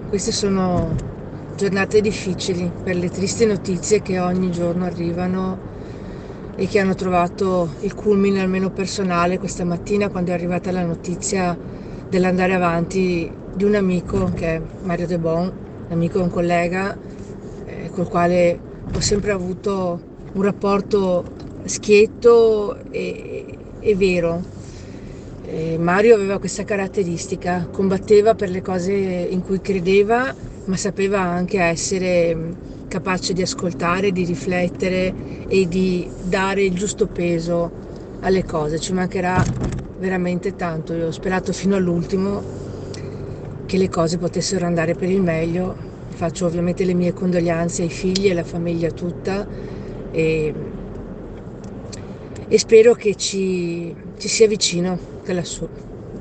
Queste sono giornate difficili per le tristi notizie che ogni giorno arrivano e che hanno trovato il culmine, almeno personale, questa mattina quando è arrivata la notizia dell'andare avanti di un amico che è Mario De Bon, un amico e un collega col quale ho sempre avuto un rapporto schietto e vero. Mario aveva questa caratteristica, combatteva per le cose in cui credeva, ma sapeva anche essere capace di ascoltare, di riflettere e di dare il giusto peso alle cose. Ci mancherà veramente tanto. Io ho sperato fino all'ultimo che le cose potessero andare per il meglio. Faccio ovviamente le mie condoglianze ai figli e alla famiglia tutta e, e spero che ci sia vicino da lassù.